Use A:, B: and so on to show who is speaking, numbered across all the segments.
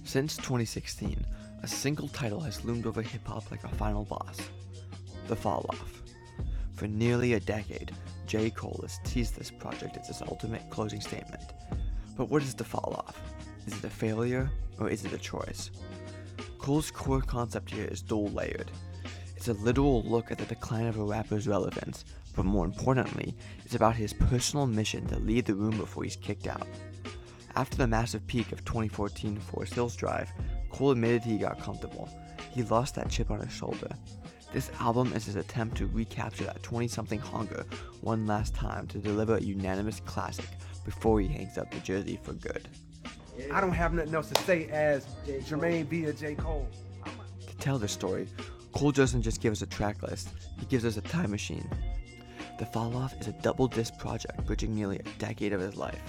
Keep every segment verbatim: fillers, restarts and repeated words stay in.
A: Since twenty sixteen, a single title has loomed over hip-hop like a final boss: The Fall Off. For nearly a decade, J. Cole has teased this project as his ultimate closing statement. But what is The Fall Off? Is it a failure, or is it a choice? Cole's core concept here is dual-layered. It's a literal look at the decline of a rapper's relevance, but more importantly, it's about his personal mission to leave the room before he's kicked out. After the massive peak of twenty fourteen Forest Hills Drive, Cole admitted he got comfortable. He lost that chip on his shoulder. This album is his attempt to recapture that twenty-something hunger one last time to deliver a unanimous classic before he hangs up the jersey for good.
B: I don't have nothing else to say as Jermaine via J. Cole.
A: To tell this story, Cole doesn't just give us a track list, he gives us a time machine. The Fall Off is a double disc project bridging nearly a decade of his life.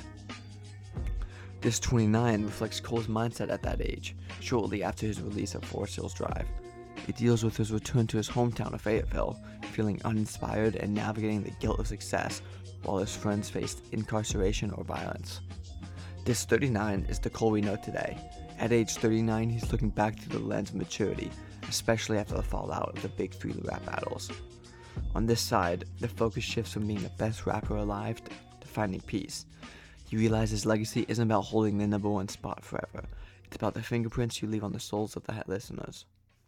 A: Disc twenty-nine reflects Cole's mindset at that age, shortly after his release of Forest Hills Drive. It deals with his return to his hometown of Fayetteville, feeling uninspired and navigating the guilt of success while his friends faced incarceration or violence. Disc thirty-nine is the Cole we know today. At age thirty-nine, he's looking back through the lens of maturity, especially after the fallout of the big three rap battles. On this side, the focus shifts from being the best rapper alive to finding peace. He realizes his legacy isn't about holding the number one spot forever. It's about the fingerprints you leave on the souls of the listeners.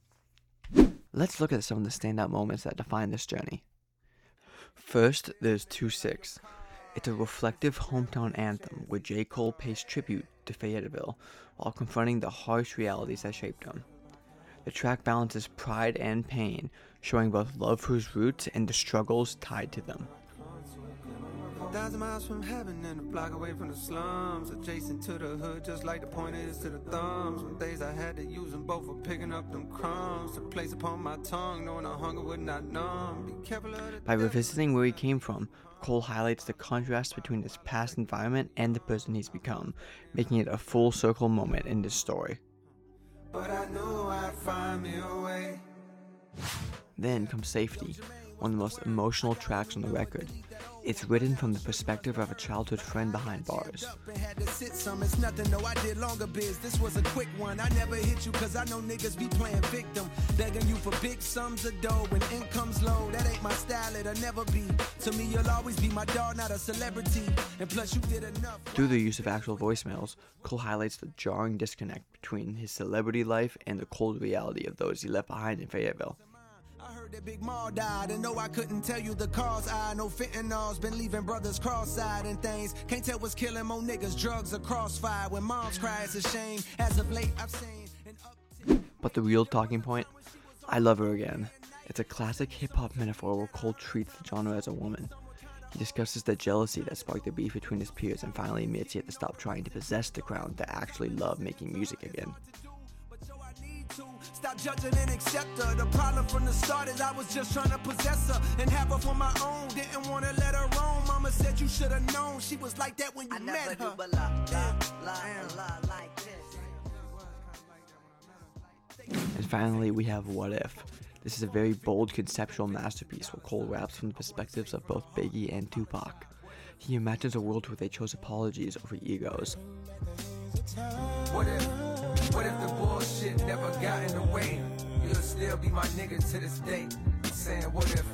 A: Let's look at some of the standout moments that define this journey. First, there's two six. It's a reflective hometown anthem where J. Cole pays tribute to Fayetteville while confronting the harsh realities that shaped him. The track balances pride and pain, showing both love for his roots and the struggles tied to them.
C: Thousand miles from heaven and a block away from the slums, adjacent to the hood, just like the pointer is to the thumbs. Some days I had to use them both for picking up them crumbs to place upon my tongue, knowing the hunger would not numb. Be careful of the
A: By revisiting where he came from, Cole highlights the contrast between his past environment and the person he's become, making it a full circle moment in this story.
C: But I knew I'd find me a way.
A: Then comes Safety, one of the most emotional tracks on the record. It's written from the perspective of a childhood friend behind bars.
C: It's nothing, no, I did longer biz. This was a quick one. I never hit you cause I know niggas be playing victim. Begging you for big sums of dough when income's low. That ain't my style, it'll never be. To me, you'll always be my dog, not a celebrity. And plus, you did enough.
A: Through the use of actual voicemails, Cole highlights the jarring disconnect between his celebrity life and the cold reality of those he left behind in Fayetteville.
C: I heard that Big Ma died, and no, I couldn't tell you the cause. I know fentanyl's been leaving brothers cross-eyed and things. Can't tell what's killing more niggas, drugs or crossfire. When moms cry, it's a shame. As of late, I've seen an uptick.
A: But the real talking point? I Love Her Again. It's a classic hip-hop metaphor where Cole treats the genre as a woman. He discusses the jealousy that sparked the beef between his peers and finally admits he had to stop trying to possess the crown to actually love making music again.
C: Stop judging and accept her. The problem from the start is I was just trying to possess her and have her for my own. Didn't want to let her roam. Mama said you should have known she was like that when you I met never her. Do but lie, lie, lie, lie like this.
A: And finally, we have What If. This is a very bold conceptual masterpiece where Cole raps from the perspectives of both Biggie and Tupac. He imagines a world where they chose apologies over egos.
C: What if, what if the bullshit never got in the way? You'll still be my nigga to this day. Saying what if?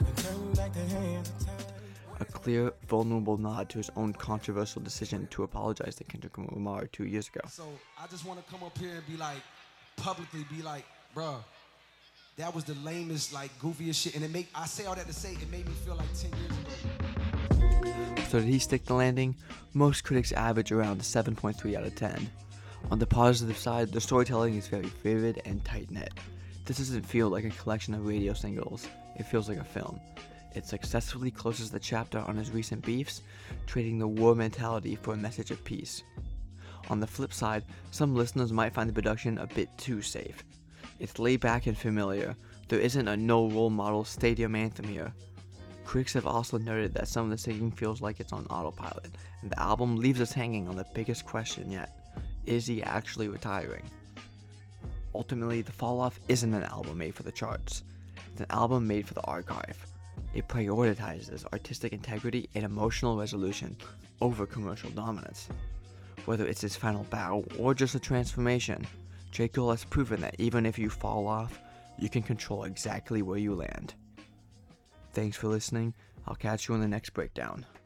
A: A clear, vulnerable nod to his own controversial decision to apologize to Kendrick Lamar two years ago.
D: So I just want to come up here and be like, publicly be like, bruh, that was the lamest, like, goofiest shit. And it make I say all that to say it made me feel like ten years ago.
A: So did he stick the landing? Most critics average around a seven point three out of ten. On the positive side, the storytelling is very vivid and tight-knit. This doesn't feel like a collection of radio singles, it feels like a film. It successfully closes the chapter on his recent beefs, trading the war mentality for a message of peace. On the flip side, some listeners might find the production a bit too safe. It's laid back and familiar. There isn't a no role model stadium anthem here. Critics have also noted that some of the singing feels like it's on autopilot, and the album leaves us hanging on the biggest question yet. Is he actually retiring? Ultimately, The Fall Off isn't an album made for the charts. It's an album made for the archive. It prioritizes artistic integrity and emotional resolution over commercial dominance. Whether it's his final bow or just a transformation, J. Cole has proven that even if you fall off, you can control exactly where you land. Thanks for listening. I'll catch you on the next breakdown.